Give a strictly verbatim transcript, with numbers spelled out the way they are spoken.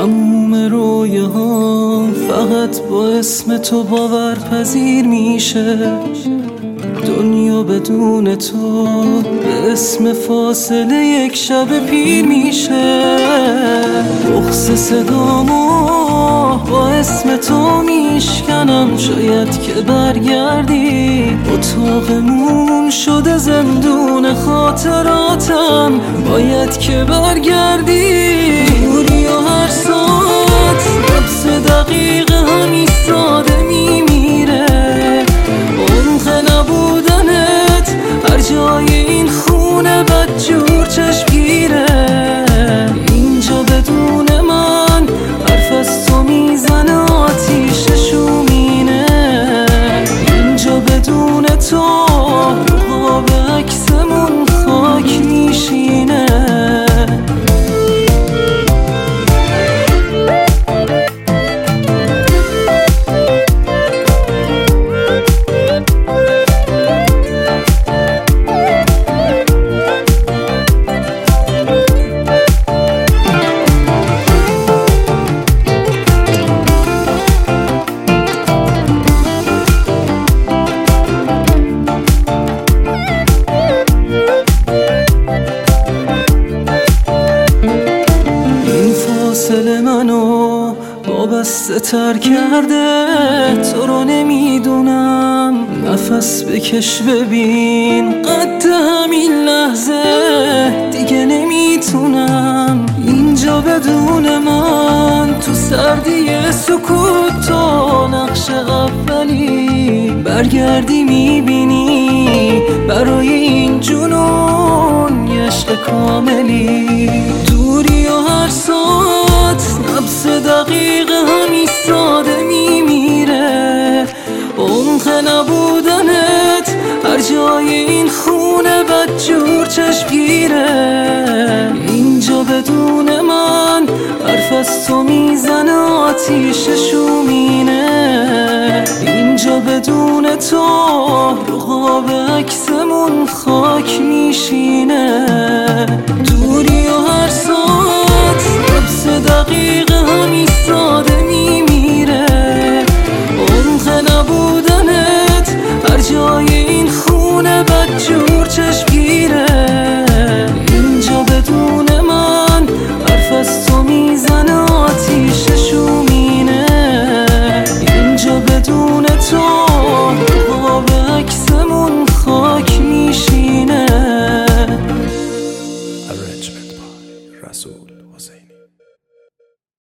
تموم رویاهام فقط با اسم تو باورپذیر میشه. دنیا بدون تو به اسم فاصله یک شب پیر میشه. بغض صدامو با اسم تو میشکنم، شاید که برگردی. اتاقمون شده زندون خاطراتم، باید که برگردی. دوری و هر ساعت نفس دقیقه همی ساده میمیره. عمق نبودنت هر جای این خونه بدجور چشمگیره. اینجا بدون من حرف از تو میزنه آتیش شومینه. اینجا بدون تو قاب عکسمون خاک میشینه. فاصله منو وابسته تر کرده، تو رو نمیدونم. نفس بکش ببین قد همین لحظه دیگه نمیتونم. اینجا بدون من تو سردی سکوت تو نقش اولی. برگردی میبینی برای این جنون یه عشق کاملی. دوری و هر ساعت نبض دقیقه همی ساده میمیره. عمق نبودنت هر جای این خونه بدجور چشمگیره. اینجا بدون من حرف از تو میزنه آتیش شومینه. اینجا بدون تو قاب عکسمون خاک میشینه. دوری و هر ساعت نبض دقیقه همی ساده میمیره. عمق نبودنت هر جای این خونه بدجور چشمگیره. اینجا بدون من حرف از تو میزنه آتیش شومینه. اینجا بدون تو قاب عکسمون خاک میشینه. Arrangement by Rasul.